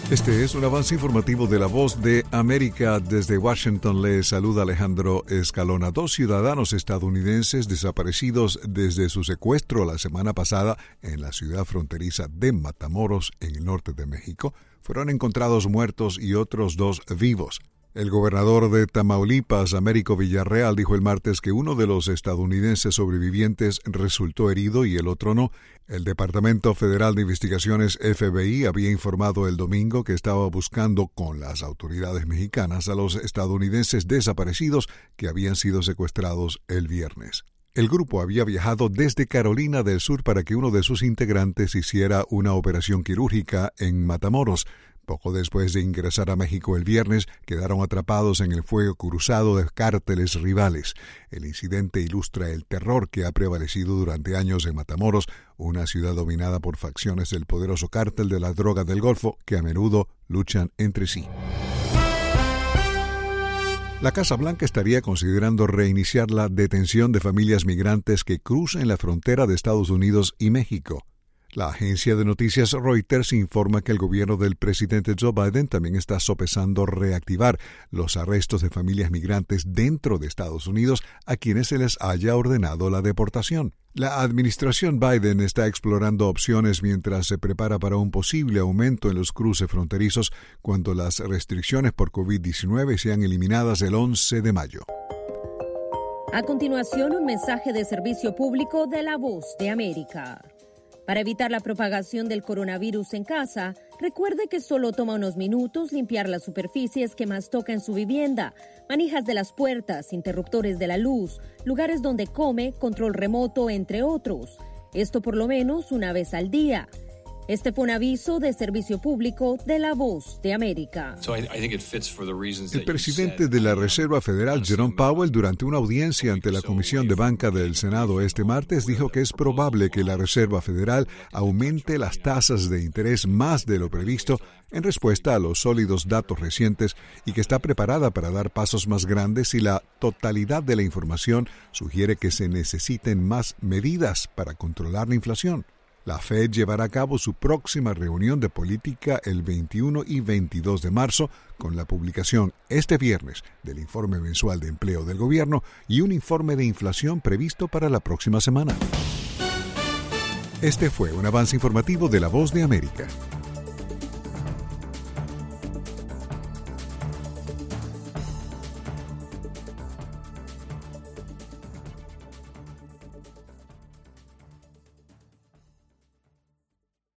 Este es un avance informativo de La Voz de América. Desde Washington le saluda Alejandro Escalona. 2 ciudadanos estadounidenses desaparecidos desde su secuestro la semana pasada en la ciudad fronteriza de Matamoros, en el norte de México, fueron encontrados muertos y otros 2 vivos. El gobernador de Tamaulipas, Américo Villarreal, dijo el martes que uno de los estadounidenses sobrevivientes resultó herido y el otro no. El Departamento Federal de Investigaciones FBI había informado el domingo que estaba buscando con las autoridades mexicanas a los estadounidenses desaparecidos que habían sido secuestrados el viernes. El grupo había viajado desde Carolina del Sur para que uno de sus integrantes hiciera una operación quirúrgica en Matamoros. Poco después de ingresar a México el viernes, quedaron atrapados en el fuego cruzado de cárteles rivales. El incidente ilustra el terror que ha prevalecido durante años en Matamoros, una ciudad dominada por facciones del poderoso cártel de la droga del Golfo, que a menudo luchan entre sí. La Casa Blanca estaría considerando reiniciar la detención de familias migrantes que crucen la frontera de Estados Unidos y México. La agencia de noticias Reuters informa que el gobierno del presidente Joe Biden también está sopesando reactivar los arrestos de familias migrantes dentro de Estados Unidos a quienes se les haya ordenado la deportación. La administración Biden está explorando opciones mientras se prepara para un posible aumento en los cruces fronterizos cuando las restricciones por COVID-19 sean eliminadas el 11 de mayo. A continuación, un mensaje de servicio público de La Voz de América. Para evitar la propagación del coronavirus en casa, recuerde que solo toma unos minutos limpiar las superficies que más toca en su vivienda, manijas de las puertas, interruptores de la luz, lugares donde come, control remoto, entre otros. Esto por lo menos una vez al día. Este fue un aviso de servicio público de La Voz de América. El presidente de la Reserva Federal, Jerome Powell, durante una audiencia ante la Comisión de Banca del Senado este martes, dijo que es probable que la Reserva Federal aumente las tasas de interés más de lo previsto en respuesta a los sólidos datos recientes y que está preparada para dar pasos más grandes si la totalidad de la información sugiere que se necesiten más medidas para controlar la inflación. La Fed llevará a cabo su próxima reunión de política el 21 y 22 de marzo con la publicación este viernes del informe mensual de empleo del gobierno y un informe de inflación previsto para la próxima semana. Este fue un avance informativo de La Voz de América.